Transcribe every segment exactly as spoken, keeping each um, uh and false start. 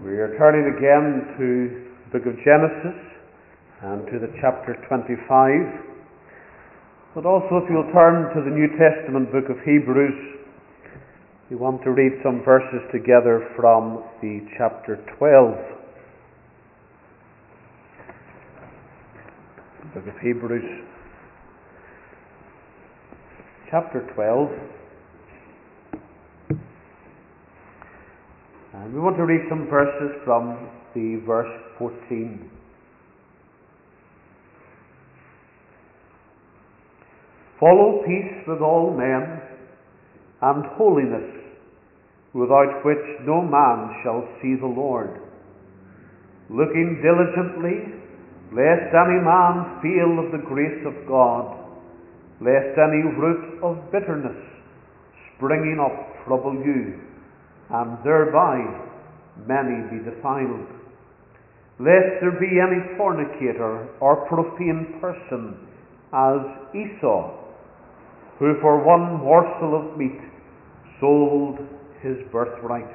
We are turning again to the book of Genesis and to the chapter twenty-five. But also, if you'll turn to the New Testament book of Hebrews, we want to read some verses together from the chapter twelve. The book of Hebrews, chapter twelve. And we want to read some verses from the verse fourteen. Follow peace with all men, and holiness, without which no man shall see the Lord. Looking diligently, lest any man fail of the grace of God, lest any root of bitterness springing up trouble you, and thereby many be defiled. Lest there be any fornicator or profane person as Esau, who for one morsel of meat sold his birthright.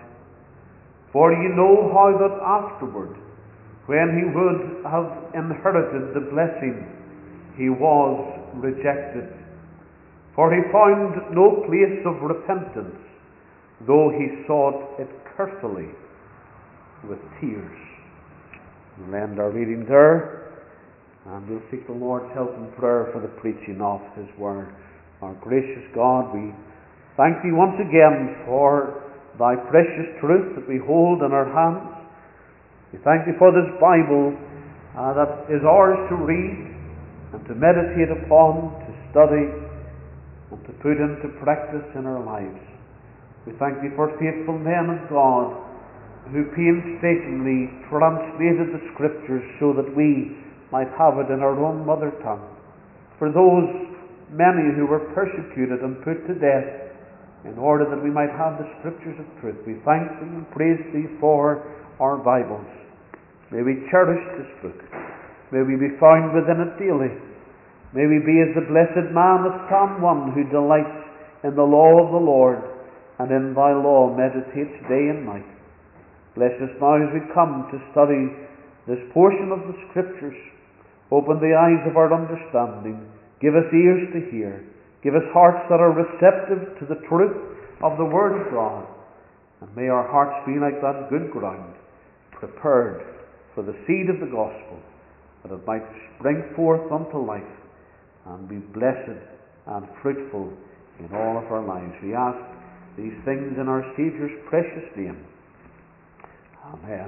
For ye know how that afterward, when he would have inherited the blessing, he was rejected. For he found no place of repentance, though he sought it carefully with tears. We'll end our reading there, and we'll seek the Lord's help in prayer for the preaching of His Word. Our gracious God, we thank Thee once again for Thy precious truth that we hold in our hands. We thank Thee for this Bible uh, that is ours to read and to meditate upon, to study, and to put into practice in our lives. We thank Thee for faithful men of God who painstakingly translated the Scriptures so that we might have it in our own mother tongue. For those many who were persecuted and put to death in order that we might have the Scriptures of truth, we thank Thee and praise Thee for our Bibles. May we cherish this book. May we be found within it daily. May we be as the blessed man of Psalm one who delights in the law of the Lord, and in Thy law meditates day and night. Bless us now as we come to study this portion of the Scriptures. Open the eyes of our understanding. Give us ears to hear. Give us hearts that are receptive to the truth of the Word of God. And may our hearts be like that good ground, prepared for the seed of the gospel, that it might spring forth unto life and be blessed and fruitful in all of our lives. We ask these things in our Saviour's precious name. Amen.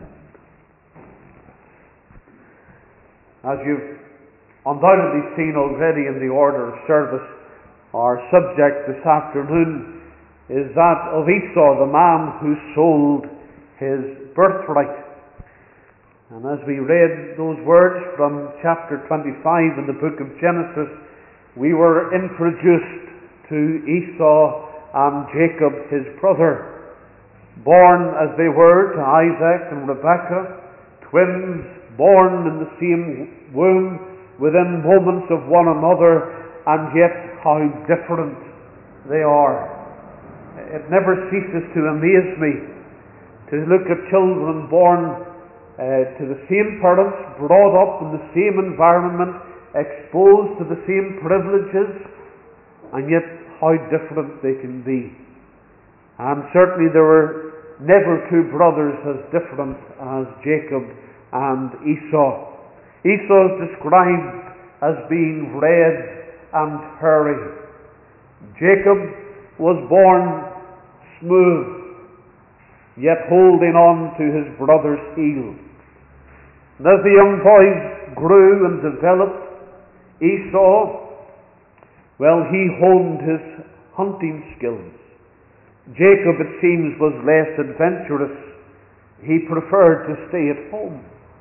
As you've undoubtedly seen already in the order of service, our subject this afternoon is that of Esau, the man who sold his birthright. And as we read those words from chapter twenty-five in the book of Genesis, we were introduced to Esau and Jacob, his brother, born as they were to Isaac and Rebekah, twins born in the same womb, within moments of one another, and yet how different they are. It never ceases to amaze me to look at children born uh, to the same parents, brought up in the same environment, exposed to the same privileges, and yet how different they can be. And certainly there were never two brothers as different as Jacob and Esau. Esau is described as being red and hairy. Jacob was born smooth, yet holding on to his brother's heel. And as the young boys grew and developed, Esau, well, he honed his hunting skills. Jacob, it seems, was less adventurous. He preferred to stay at home.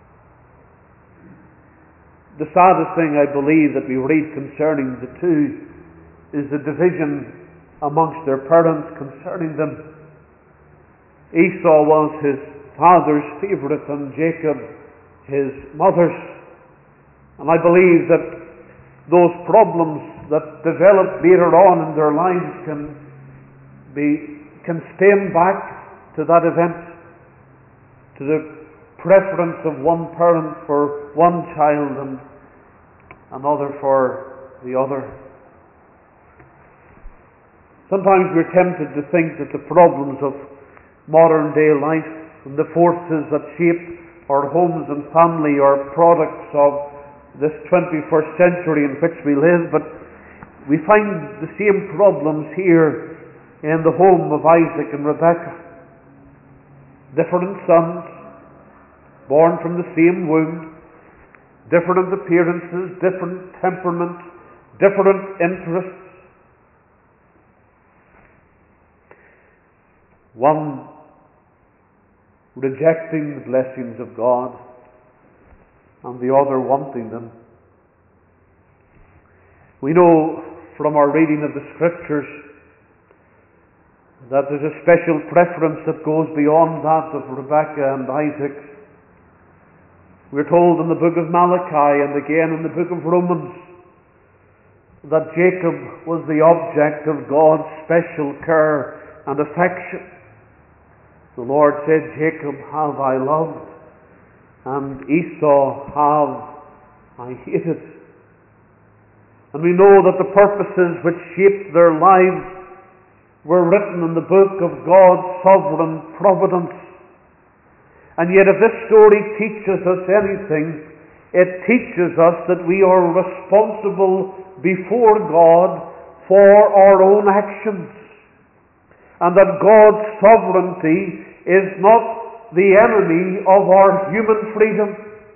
The saddest thing, I believe, that we read concerning the two is the division amongst their parents concerning them. Esau was his father's favourite and Jacob his mother's. And I believe that those problems that develop later on in their lives can be can stem back to that event. to the preference of one parent for one child and another for the other. Sometimes we're tempted to think that the problems of modern day life and the forces that shape our homes and family are products of this twenty-first century in which we live, but we find the same problems here in the home of Isaac and Rebekah. Different sons, born from the same womb, different appearances, different temperaments, different interests. One rejecting the blessings of God and the other wanting them. We know from our reading of the Scriptures that there's a special preference that goes beyond that of Rebekah and Isaac. We're told in the book of Malachi and again in the book of Romans that Jacob was the object of God's special care and affection. The Lord said, Jacob have I loved, and Esau have I hated. And we know that the purposes which shaped their lives were written in the book of God's sovereign providence. And yet if this story teaches us anything, it teaches us that we are responsible before God for our own actions, and that God's sovereignty is not the enemy of our human freedom.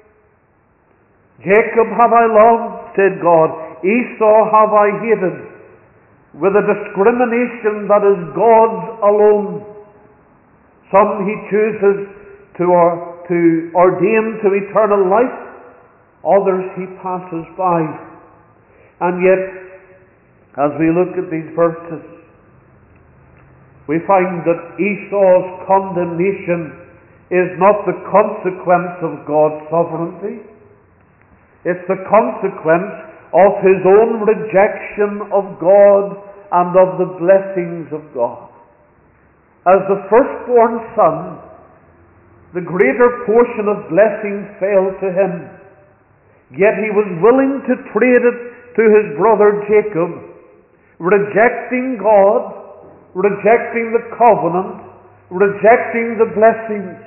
Jacob have I loved, said God, Esau have I hated, with a discrimination that is God's alone. Some he chooses to, or, to ordain to eternal life, others he passes by. And yet, as we look at these verses, we find that Esau's condemnation is not the consequence of God's sovereignty. It's the consequence of his own rejection of God and of the blessings of God. As the firstborn son, the greater portion of blessing fell to him. Yet he was willing to trade it to his brother Jacob, rejecting God, rejecting the covenant, rejecting the blessings.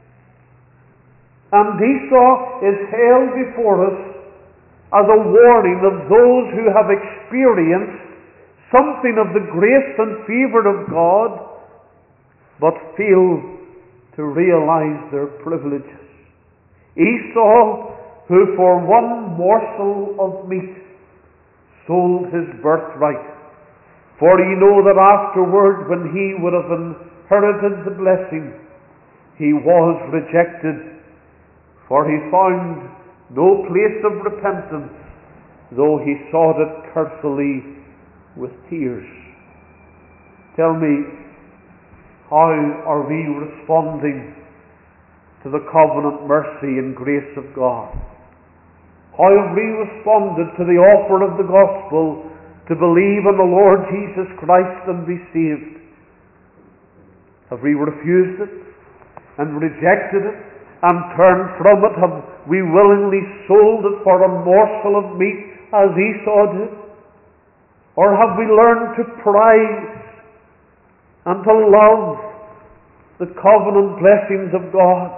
And Esau is held before us as a warning of those who have experienced something of the grace and favour of God, but fail to realize their privileges. Esau, who for one morsel of meat sold his birthright. For ye know that afterward, when he would have inherited the blessing, he was rejected, for he found no place of repentance, though he sought it carefully with tears. Tell me, how are we responding to the covenant mercy and grace of God? How have we responded to the offer of the gospel to believe in the Lord Jesus Christ and be saved? Have we refused it and rejected it and turned from it? Have we willingly sold it for a morsel of meat as Esau did? Or have we learned to prize and to love the covenant blessings of God?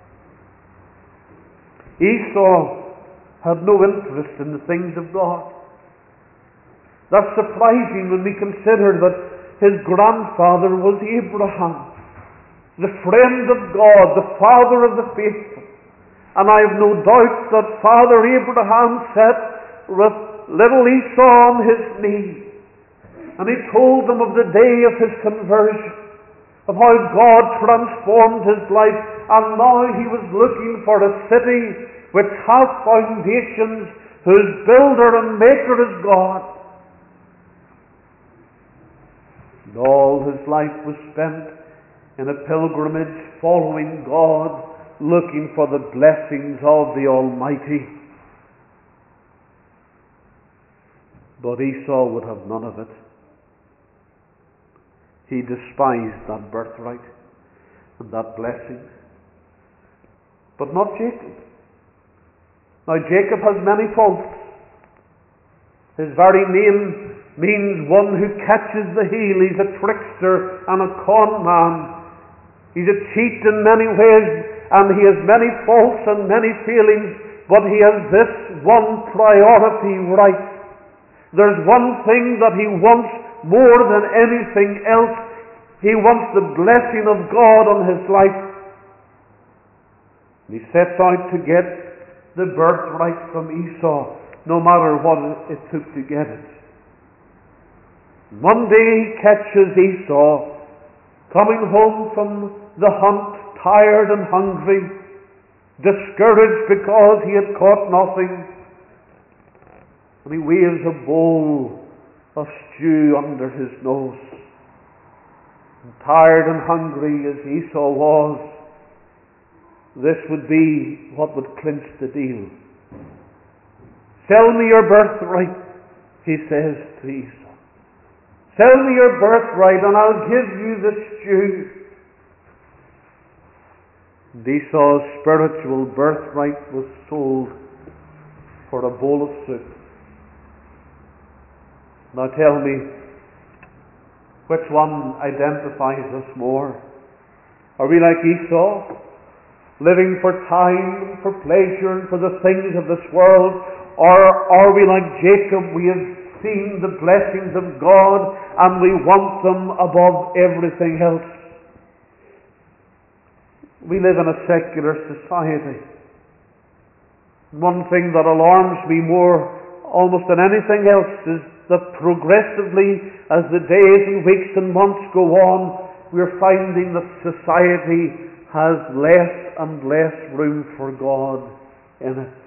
Esau had no interest in the things of God. That's surprising when we consider that his grandfather was Abraham, the friend of God, the father of the faithful. And I have no doubt that Father Abraham sat with little Esau on his knee, and he told him of the day of his conversion, of how God transformed his life, and now he was looking for a city which hath foundations, whose builder and maker is God. And all his life was spent in a pilgrimage following God, looking for the blessings of the Almighty. But Esau would have none of it. He despised that birthright and that blessing. but not Jacob. Now Jacob has many faults. His very name means one who catches the heel. He's a trickster and a con man. He's a cheat in many ways, and he has many faults and many failings, but he has this one priority right. There's one thing that he wants more than anything else. He wants the blessing of God on his life. And he sets out to get the birthright from Esau, no matter what it took to get it. One day he catches Esau coming home from the hunt, tired and hungry, discouraged because he had caught nothing. And he waves a bowl of stew under his nose. And tired and hungry as Esau was, this would be what would clinch the deal. Sell me your birthright, he says to Esau. Sell me your birthright and I'll give you the stew. And Esau's spiritual birthright was sold for a bowl of soup. Now tell me, which one identifies us more? Are we like Esau, living for time, for pleasure, and for the things of this world? Or are we like Jacob? We have seen the blessings of God and we want them above everything else. We live in a secular society. One thing that alarms me more almost than anything else is that progressively, as the days and weeks and months go on, we're finding that society has less and less room for God in it.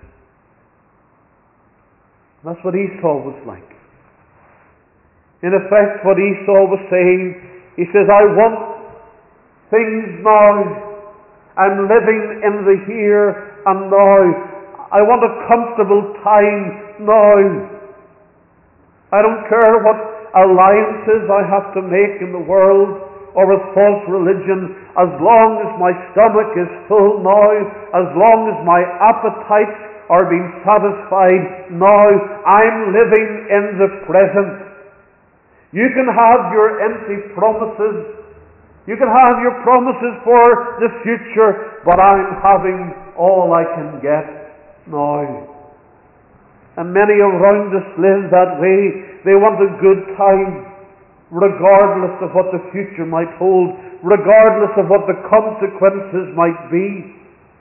That's what Esau was like. In effect, what Esau was saying, he says, I want things now. I'm living in the here and now. I want a comfortable time now. I don't care what alliances I have to make in the world or with false religion, as long as my stomach is full now, as long as my appetites are being satisfied now, I'm living in the present. You can have your empty promises. You can have your promises for the future, but I'm having all I can get now. And many around us live that way. They want a good time, regardless of what the future might hold, regardless of what the consequences might be.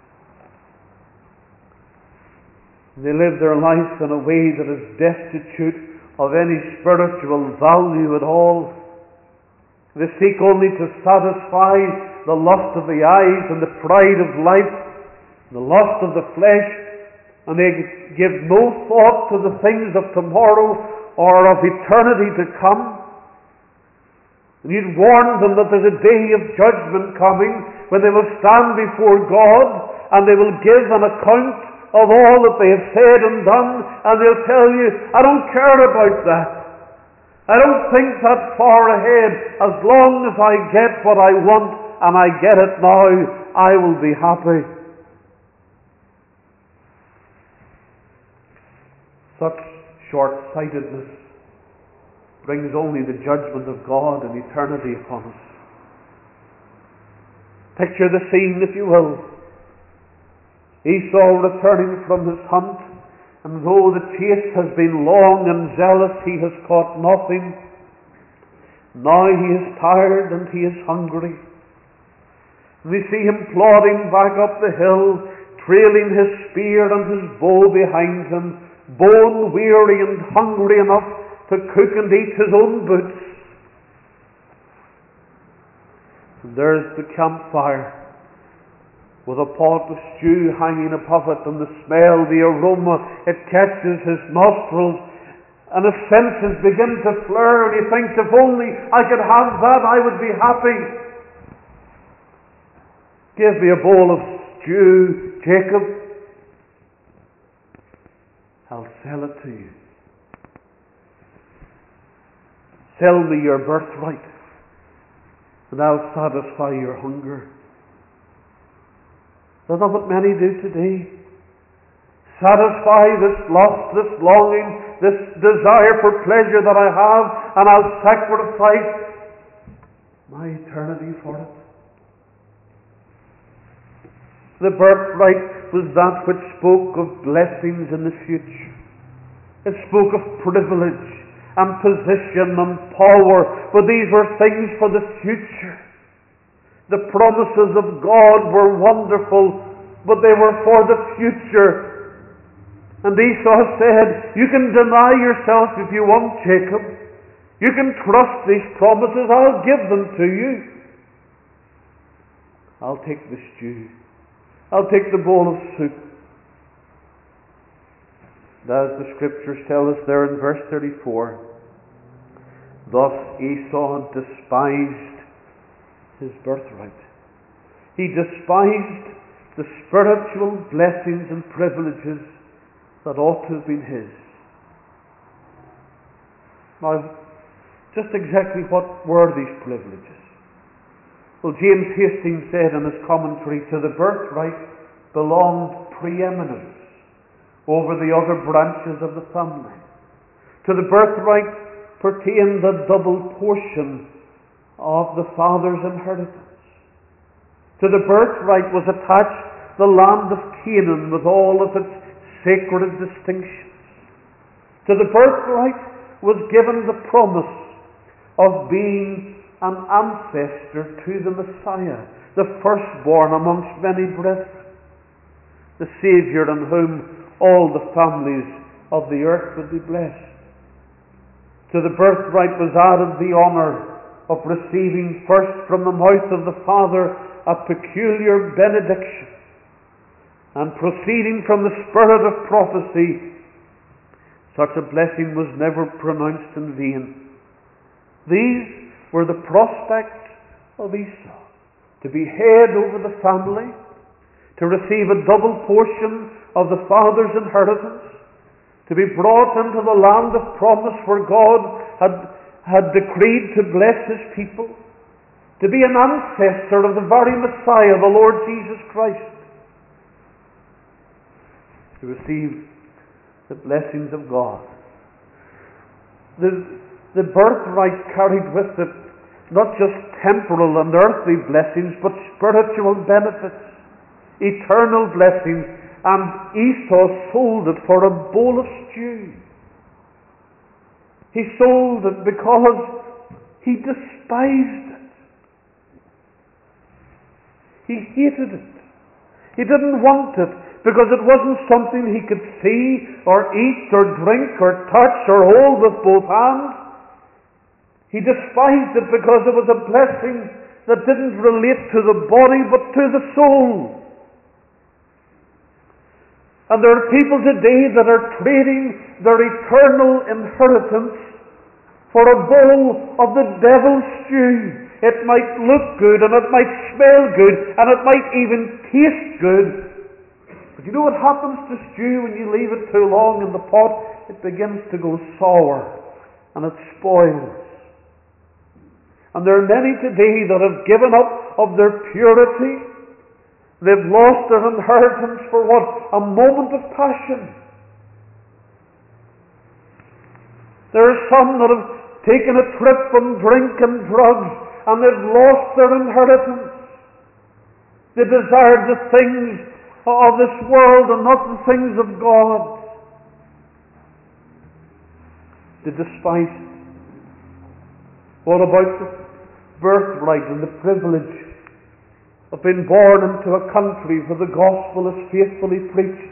They live their life in a way that is destitute of any spiritual value at all. They seek only to satisfy the lust of the eyes and the pride of life, the lust of the flesh, and they give no thought to the things of tomorrow or of eternity to come. And you'd warn them that there's a day of judgment coming when they will stand before God and they will give an account of all that they have said and done, and they'll tell you, I don't care about that. I don't think that far ahead. As long as I get what I want and I get it now, I will be happy. Such short-sightedness brings only the judgment of God and eternity upon us. Picture the scene, if you will. Esau returning from his hunt, and though the chase has been long and zealous, he has caught nothing. Now he is tired and he is hungry. We see him plodding back up the hill, trailing his spear and his bow behind him, bone weary and hungry enough to cook and eat his own boots. And there's the campfire, with a pot of stew hanging above it, and the smell, the aroma, it catches his nostrils, and his senses begin to flare, and he thinks, if only I could have that, I would be happy. Give me a bowl of stew, Jacob. I'll sell it to you. Sell me your birthright, and I'll satisfy your hunger. That's not what many do today. Satisfy this lust, this longing, this desire for pleasure that I have, and I'll sacrifice my eternity for it. The birthright was that which spoke of blessings in the future. It spoke of privilege and position and power, but these were things for the future. The promises of God were wonderful, but they were for the future. And Esau said, you can deny yourself if you want, Jacob. You can trust these promises. I'll give them to you. I'll take the stew. I'll take the bowl of soup. And as the scriptures tell us there in verse thirty-four, thus Esau despised his birthright. He despised the spiritual blessings and privileges that ought to have been his. Now, just exactly what were these privileges? Well, James Hastings said in his commentary, to the birthright belonged preeminence over the other branches of the family. To the birthright pertained the double portion of the father's inheritance. To the birthright was attached the land of Canaan with all of its sacred distinctions. To the birthright was given the promise of being an ancestor to the Messiah, the firstborn amongst many brethren, the Saviour in whom all the families of the earth would be blessed. To the birthright was added the honour of receiving first from the mouth of the Father a peculiar benediction, and proceeding from the spirit of prophecy, such a blessing was never pronounced in vain. These were the prospects of Esau: to be head over the family, to receive a double portion of the father's inheritance, to be brought into the land of promise where God had, had decreed to bless his people, to be an ancestor of the very Messiah, the Lord Jesus Christ, to receive the blessings of God. The, the birthright carried with it not just temporal and earthly blessings, but spiritual benefits, eternal blessings, and Esau sold it for a bowl of stew. He sold it because he despised it. He hated it. He didn't want it because it wasn't something he could see or eat or drink or touch or hold with both hands. He despised it because it was a blessing that didn't relate to the body but to the soul. And there are people today that are trading their eternal inheritance for a bowl of the devil's stew. It might look good and it might smell good and it might even taste good. But you know what happens to stew when you leave it too long in the pot? It begins to go sour and it spoils. And there are many today that have given up of their purity. They've lost their inheritance for what? A moment of passion. There are some that have taken a trip from drink and drugs and they've lost their inheritance. They desired the things of this world and not the things of God. They despise it. What about the birthright and the privilege of being born into a country where the gospel is faithfully preached?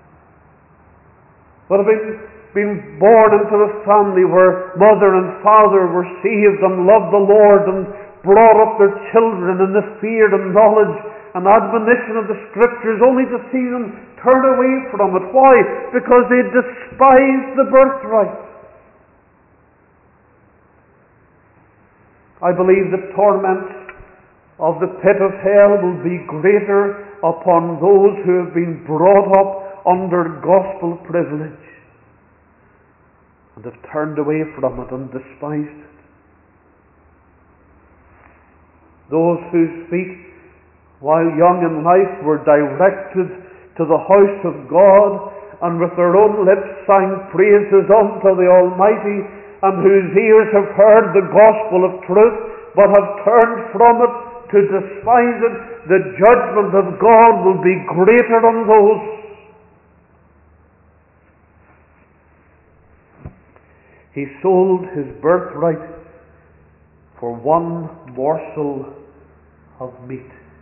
What about being born into a family where mother and father were saved and loved the Lord and brought up their children in the fear and knowledge and admonition of the Scriptures, only to see them turn away from it? Why? Because they despised the birthright. I believe the torments of the pit of hell will be greater upon those who have been brought up under gospel privilege and have turned away from it and despised it. Those whose feet while young in life, were directed to the house of God, and with their own lips sang praises unto the Almighty, and whose ears have heard the gospel of truth, but have turned from it to despise it, the judgment of God will be greater on those. He sold his birthright for one morsel of meat.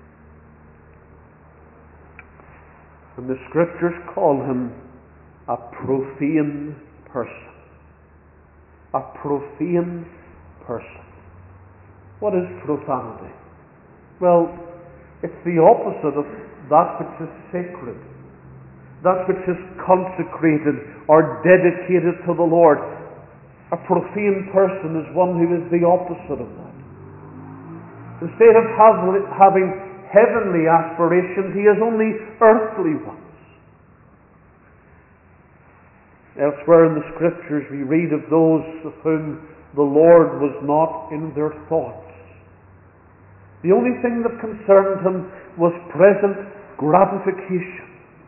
And the Scriptures call him a profane person. A profane person. What is profanity? Well, it's the opposite of that which is sacred, that which is consecrated or dedicated to the Lord. A profane person is one who is the opposite of that. Instead of having heavenly aspirations, he has only earthly ones. Elsewhere in the Scriptures we read of those of whom the Lord was not in their thoughts. The only thing that concerned him was present gratification.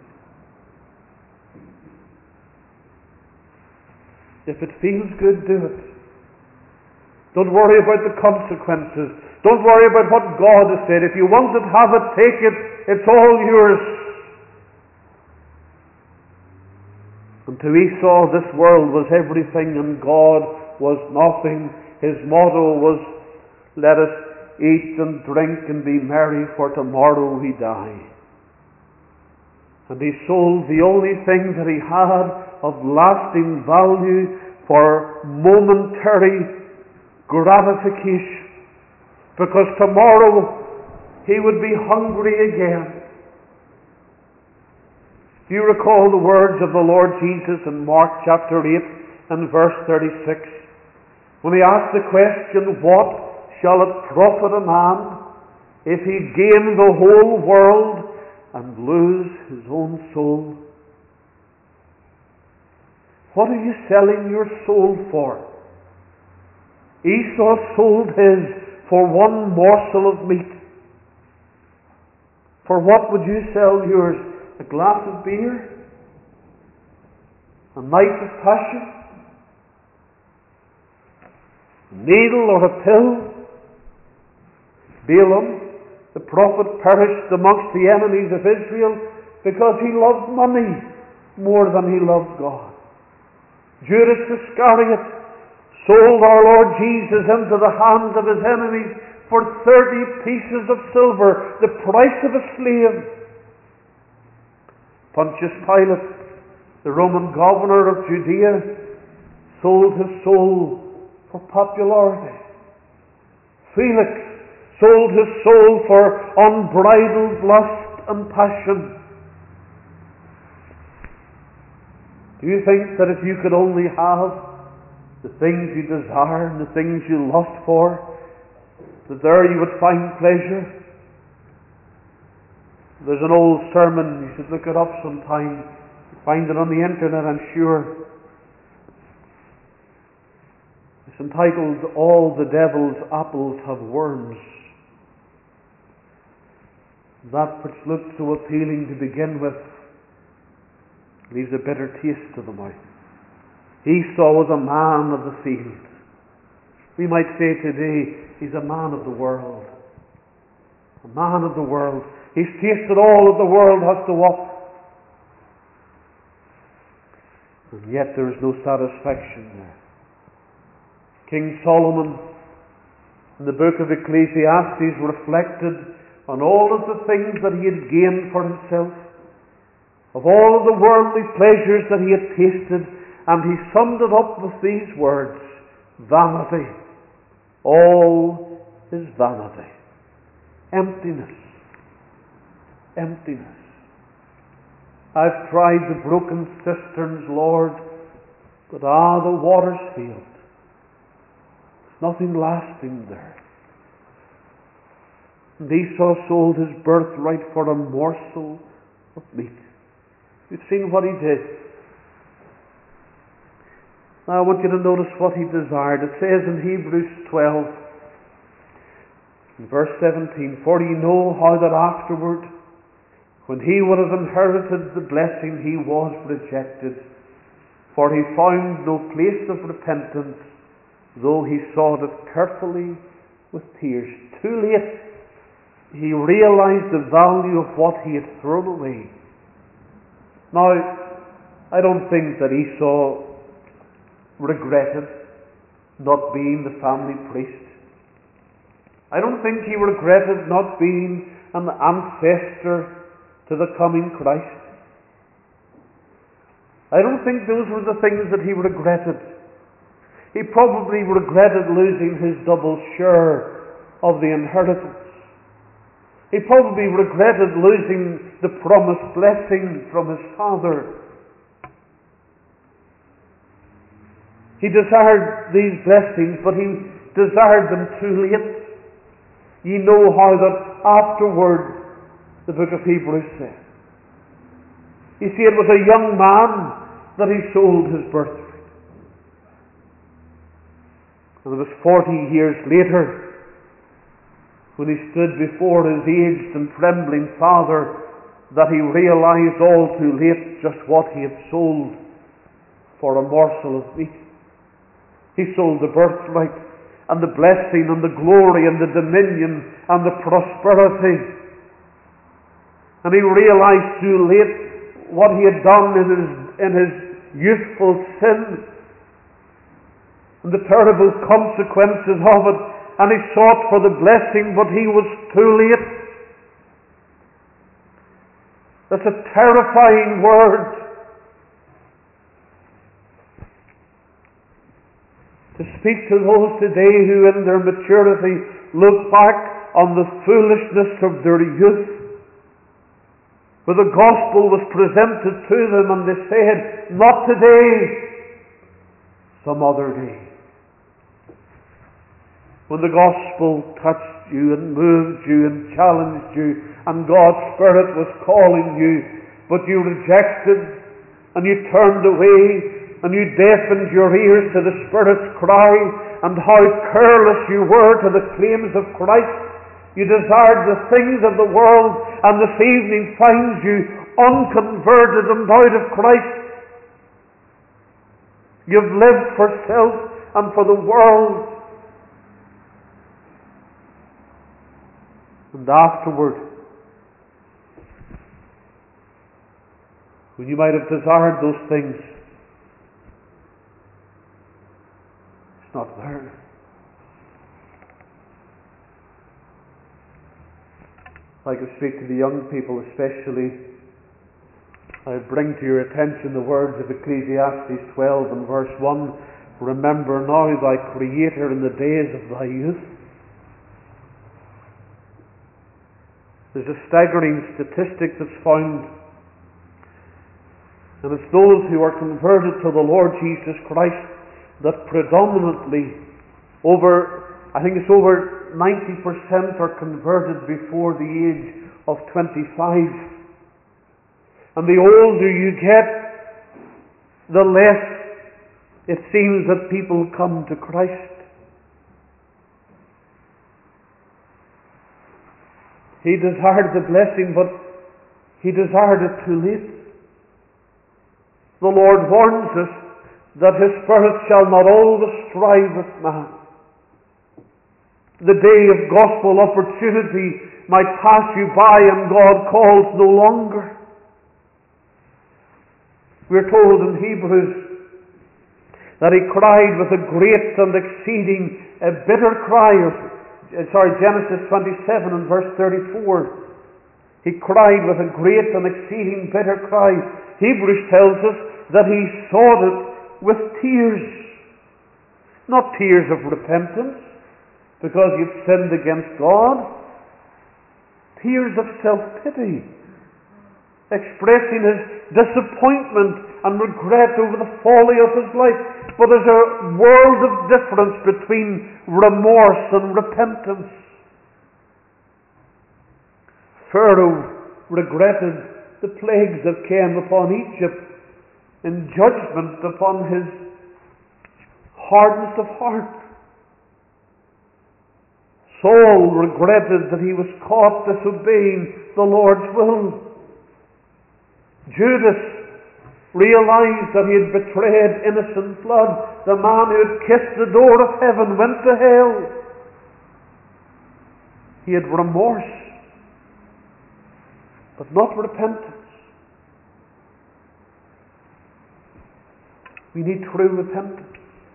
If it feels good, do it. Don't worry about the consequences. Don't worry about what God has said. If you want it, have it, take it. It's all yours. And to Esau, this world was everything and God was nothing. His motto was, let us eat and drink and be merry, for tomorrow we die. And he sold the only thing that he had of lasting value for momentary gratification, because tomorrow he would be hungry again. Do you recall the words of the Lord Jesus in Mark chapter eight and verse thirty-six, when he asked the question, what shall it profit a man if he gain the whole world and lose his own soul? What are you selling your soul for? Esau sold his for one morsel of meat. For what would you sell yours? A glass of beer? A night of passion? A needle or a pill? Balaam, the prophet, perished amongst the enemies of Israel because he loved money more than he loved God. Judas Iscariot sold our Lord Jesus into the hands of his enemies for thirty pieces of silver, the price of a slave. Pontius Pilate, the Roman governor of Judea, sold his soul for popularity. Felix sold his soul for unbridled lust and passion. Do you think that if you could only have the things you desire and the things you lust for, that there you would find pleasure? There's an old sermon, you should look it up sometime. You find it on the internet, I'm sure. It's entitled, All the Devil's Apples Have Worms. That which looked so appealing to begin with leaves a bitter taste to the mouth. Esau was a man of the field. We might say today, he's a man of the world. A man of the world. He's tasted all that the world has to offer. And yet there is no satisfaction there. King Solomon, in the book of Ecclesiastes, reflected on all of the things that he had gained for himself, of all of the worldly pleasures that he had tasted, and he summed it up with these words, vanity. All is vanity. Emptiness. Emptiness. I've tried the broken cisterns, Lord, but ah, the waters failed. There's nothing lasting there. And Esau sold his birthright for a morsel of meat. You've seen what he did. Now I want you to notice what he desired. It says in Hebrews twelve, In verse seventeen, for ye know how that afterward, when he would have inherited the blessing, he was rejected, for he found no place of repentance, though he sought it carefully with tears. Too late, he realized the value of what he had thrown away. Now, I don't think that Esau regretted not being the family priest. I don't think he regretted not being an ancestor to the coming Christ. I don't think those were the things that he regretted. He probably regretted losing his double share of the inheritance. He probably regretted losing the promised blessing from his father. He desired these blessings, but he desired them too late. Ye know how that afterward, the book of Hebrews says. You see, it was a young man that he sold his birthright. And it was forty years later, when he stood before his aged and trembling father, that he realized all too late just what he had sold for a morsel of meat. He sold the birthright and the blessing and the glory and the dominion and the prosperity. And he realized too late what he had done in his, in his youthful sin and the terrible consequences of it. And he sought for the blessing, but he was too late. That's a terrifying word. To speak to those today who in their maturity look back on the foolishness of their youth, where the gospel was presented to them and they said, not today, some other day. When the gospel touched you and moved you and challenged you and God's Spirit was calling you, but you rejected and you turned away and you deafened your ears to the Spirit's cry, and how careless you were to the claims of Christ. You desired the things of the world, and this evening finds you unconverted and out of Christ. You've lived for self and for the world. And afterward, when you might have desired those things, it's not there. I could speak to the young people especially. I bring to your attention the words of Ecclesiastes twelve and verse one. Remember now thy Creator in the days of thy youth. There's a staggering statistic that's found, and it's those who are converted to the Lord Jesus Christ that predominantly, over, I think it's over ninety percent are converted before the age of twenty-five. And the older you get, the less it seems that people come to Christ. He desired the blessing, but he desired it too late. The Lord warns us that his Spirit shall not always strive with man. The day of gospel opportunity might pass you by and God calls no longer. We're told in Hebrews that he cried with a great and exceeding a bitter cry. Or, sorry, Genesis twenty-seven and verse thirty-four. He cried with a great and exceeding bitter cry. Hebrews tells us that he sought it with tears. Not tears of repentance, because you've sinned against God. Tears of self-pity, expressing his disappointment and regret over the folly of his life. But there's a world of difference between remorse and repentance. Pharaoh regretted the plagues that came upon Egypt in judgment upon his hardness of heart. Saul regretted that he was caught disobeying the Lord's will. Judas realized that he had betrayed innocent blood. The man who had kissed the door of heaven went to hell. He had remorse, but not repentance. We need true repentance.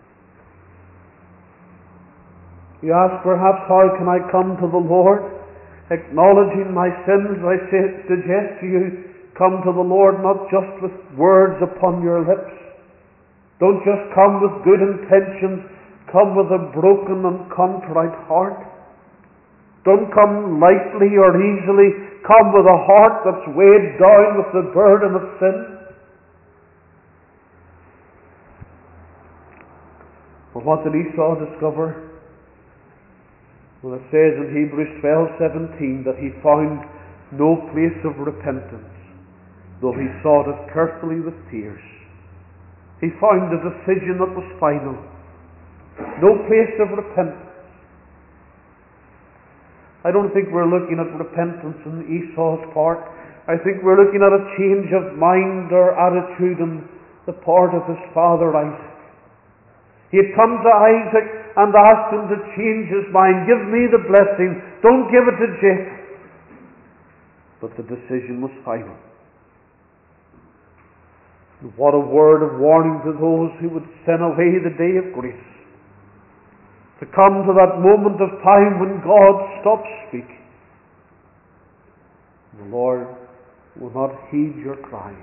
You ask perhaps, how can I come to the Lord? Acknowledging my sins, I say, suggest to you, come to the Lord not just with words upon your lips. Don't just come with good intentions. Come with a broken and contrite heart. Don't come lightly or easily. Come with a heart that's weighed down with the burden of sin. For what did Esau discover? Well, it says in Hebrews twelve seventeen that he found no place of repentance, though he sought it carefully with tears. He found a decision that was final. No place of repentance. I don't think we're looking at repentance on Esau's part. I think we're looking at a change of mind or attitude on the part of his father Isaac. He had come to Isaac and asked him to change his mind. Give me the blessing. Don't give it to Jacob. But the decision was final. What a word of warning to those who would send away the day of grace. To come to that moment of time when God stops speaking. The Lord will not heed your cry.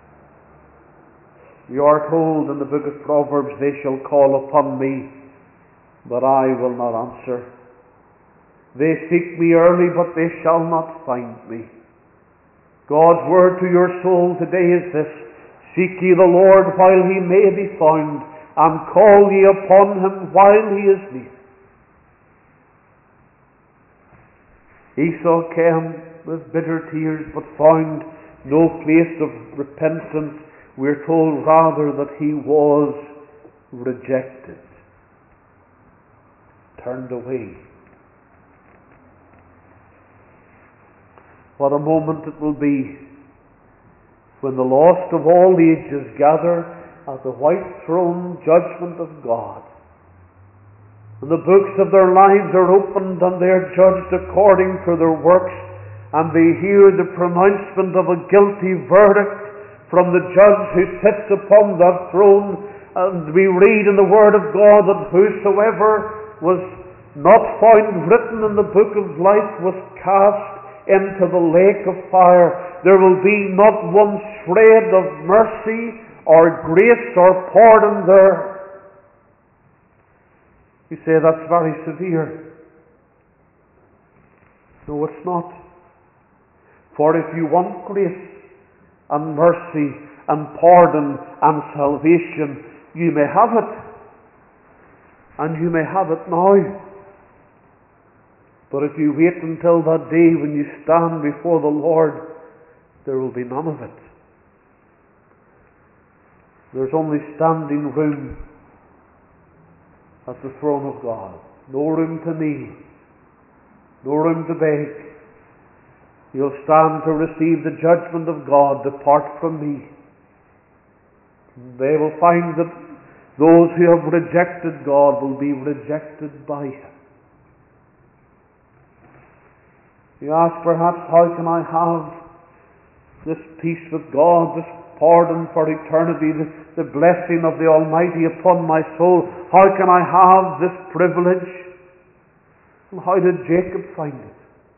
We are told in the book of Proverbs, they shall call upon me, but I will not answer. They seek me early, but they shall not find me. God's word to your soul today is this: seek ye the Lord while he may be found, and call ye upon him while he is near. Esau came with bitter tears, but found no place of repentance. We're told rather that he was rejected, turned away. What a moment it will be when the lost of all ages gather at the white throne judgment of God. And the books of their lives are opened and they are judged according to their works, and they hear the pronouncement of a guilty verdict from the judge who sits upon that throne. And we read in the Word of God that whosoever was not found written in the book of life was cast into the lake of fire. There will be not one shred of mercy or grace or pardon there. You say that's very severe. No, it's not. For if you want grace and mercy and pardon and salvation, you may have it. And you may have it now. But if you wait until that day when you stand before the Lord, there will be none of it. There's only standing room at the throne of God. No room to kneel. No room to beg. You'll stand to receive the judgment of God. Depart from me. They will find that those who have rejected God will be rejected by him. You ask perhaps, how can I have this peace with God, this pardon for eternity, the, the blessing of the Almighty upon my soul? How can I have this privilege? And how did Jacob find it?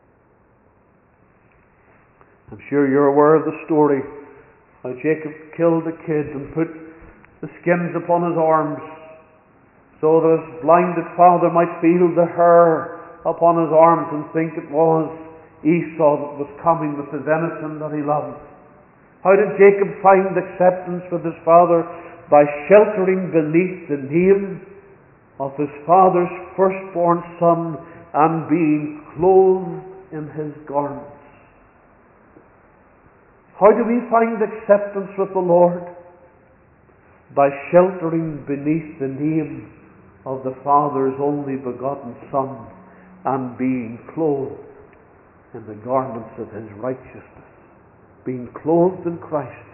I'm sure you're aware of the story how Jacob killed a kid and put the skins upon his arms so that his blinded father might feel the hair upon his arms and think it was Esau that was coming with the venison that he loved. How did Jacob find acceptance with his father? By sheltering beneath the name of his father's firstborn son and being clothed in his garments. How do we find acceptance with the Lord? By sheltering beneath the name of the Father's only begotten Son and being clothed in the garments of his righteousness. Being clothed in Christ.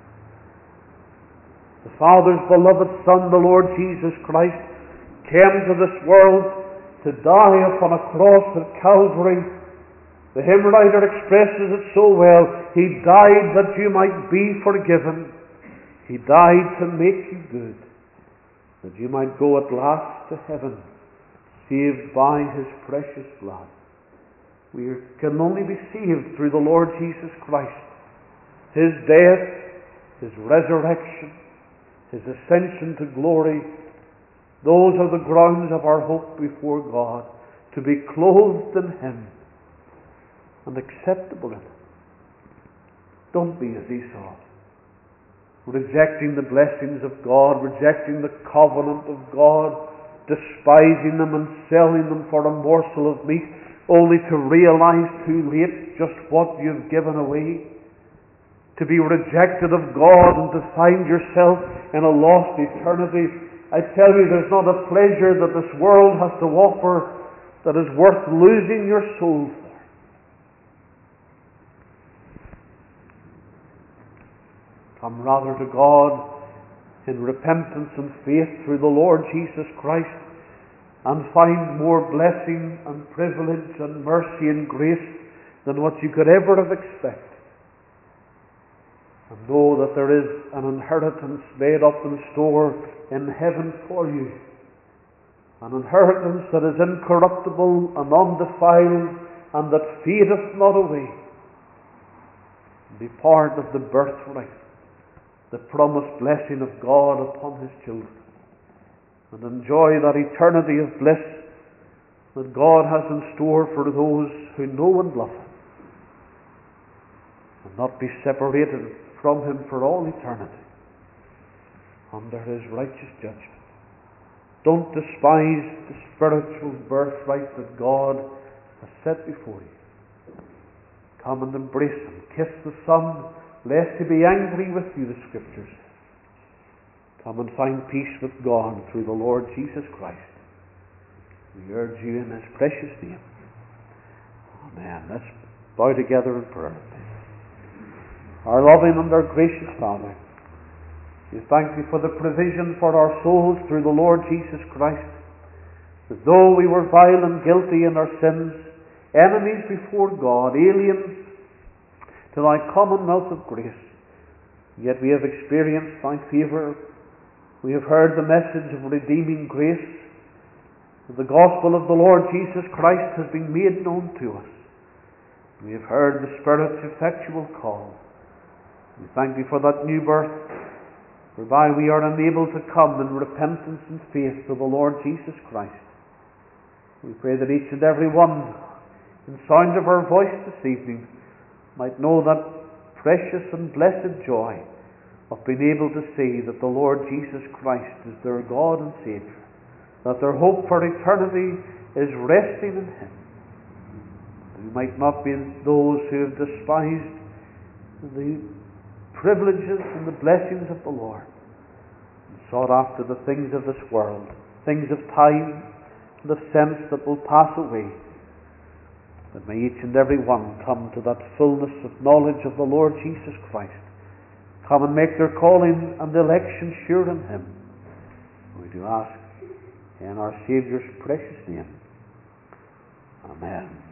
The Father's beloved Son, the Lord Jesus Christ, came to this world to die upon a cross at Calvary. The hymn writer expresses it so well. He died that you might be forgiven. He died to make you good, that you might go at last to heaven, saved by his precious blood. We can only be saved through the Lord Jesus Christ. His death, his resurrection, his ascension to glory, those are the grounds of our hope before God, to be clothed in him and acceptable in him. Don't be as Esau, rejecting the blessings of God, rejecting the covenant of God, despising them and selling them for a morsel of meat, only to realize too late just what you've given away. To be rejected of God and to find yourself in a lost eternity. I tell you, there's not a pleasure that this world has to offer that is worth losing your soul for. Come rather to God in repentance and faith through the Lord Jesus Christ, and find more blessing and privilege and mercy and grace than what you could ever have expected. And know that there is an inheritance laid up in store in heaven for you. An inheritance that is incorruptible and undefiled, and that fadeth not away. Be part of the birthright, the promised blessing of God upon his children, and enjoy that eternity of bliss that God has in store for those who know and love him, and not be separated from him for all eternity under his righteous judgment. Don't despise the spiritual birthright that God has set before you. Come and embrace him. Kiss the Son, lest he be angry with you, the Scriptures. Come and find peace with God through the Lord Jesus Christ. We urge you in his precious name. Amen. Let's bow together in prayer. Our loving and our gracious Father, we thank you for the provision for our souls through the Lord Jesus Christ. That though we were vile and guilty in our sins, enemies before God, aliens to thy commonwealth of grace, yet we have experienced thy favour. We have heard the message of redeeming grace. The gospel of the Lord Jesus Christ has been made known to us. We have heard the Spirit's effectual call. We thank thee for that new birth, whereby we are enabled to come in repentance and faith to the Lord Jesus Christ. We pray that each and every one, in sound of our voice this evening, might know that precious and blessed joy of being able to say that the Lord Jesus Christ is their God and Saviour, that their hope for eternity is resting in him. We might not be those who have despised the privileges and the blessings of the Lord, and sought after the things of this world, things of time and of sense that will pass away. But may each and every one come to that fullness of knowledge of the Lord Jesus Christ. Come and make their calling and election sure in him. We do ask in our Saviour's precious name. Amen.